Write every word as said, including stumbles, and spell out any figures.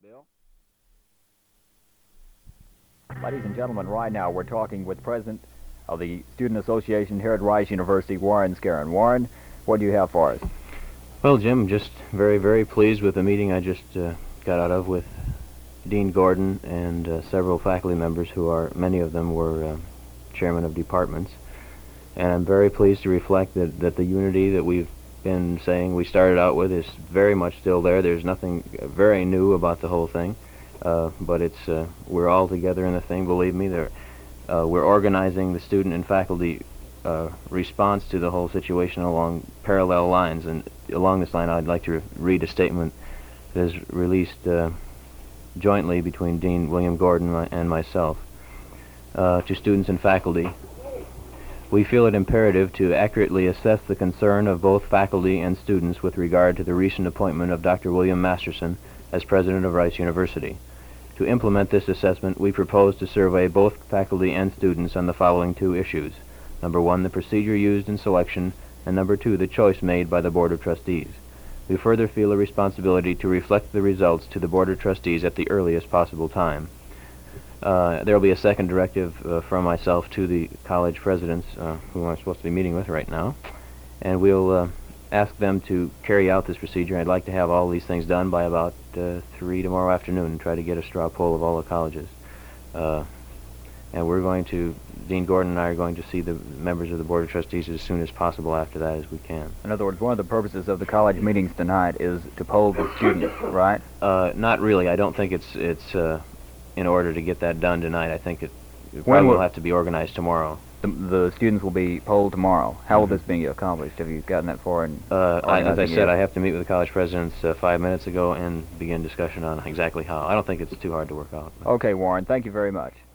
Bill. Ladies and gentlemen, right now we're talking with President of the Student Association here at Rice University, Warren Scarron. Warren, what do you have for us? Well, Jim, just very, very pleased with the meeting I just uh, got out of with Dean Gordon and uh, several faculty members who are, many of them were uh, chairmen of departments. And I'm very pleased to reflect that, that the unity that we've been saying we started out with is very much still there. There's nothing very new about the whole thing, uh, but it's uh, we're all together in the thing, believe me. There, uh, we're organizing the student and faculty uh, response to the whole situation along parallel lines, and along this line I'd like to re read a statement that is released uh, jointly between Dean William Gordon and myself. Uh, to students and faculty, we feel it imperative to accurately assess the concern of both faculty and students with regard to the recent appointment of Doctor William Masterson as president of Rice University. To implement this assessment, we propose to survey both faculty and students on the following two issues. Number one, the procedure used in selection, and number two, the choice made by the Board of Trustees. We further feel a responsibility to reflect the results to the Board of Trustees at the earliest possible time. Uh, there will be a second directive uh, from myself to the college presidents, uh, who I'm supposed to be meeting with right now, and we'll uh, ask them to carry out this procedure. I'd like to have all these things done by about uh, three tomorrow afternoon and try to get a straw poll of all the colleges. Uh, and we're going to, Dean Gordon and I are going to see the members of the Board of Trustees as soon as possible after that as we can. In other words, one of the purposes of the college meetings tonight is to poll the students, right? Uh, not really. I don't think it's it's uh, in order to get that done tonight. I think it, it When probably will will have to be organized tomorrow. The, the students will be polled tomorrow. How will this be accomplished? Have you gotten that far? In Uh, I, as I organizing said, it? I have to meet with the college presidents uh, five minutes ago and begin discussion on exactly how. I don't think it's too hard to work out. Okay, Warren, thank you very much.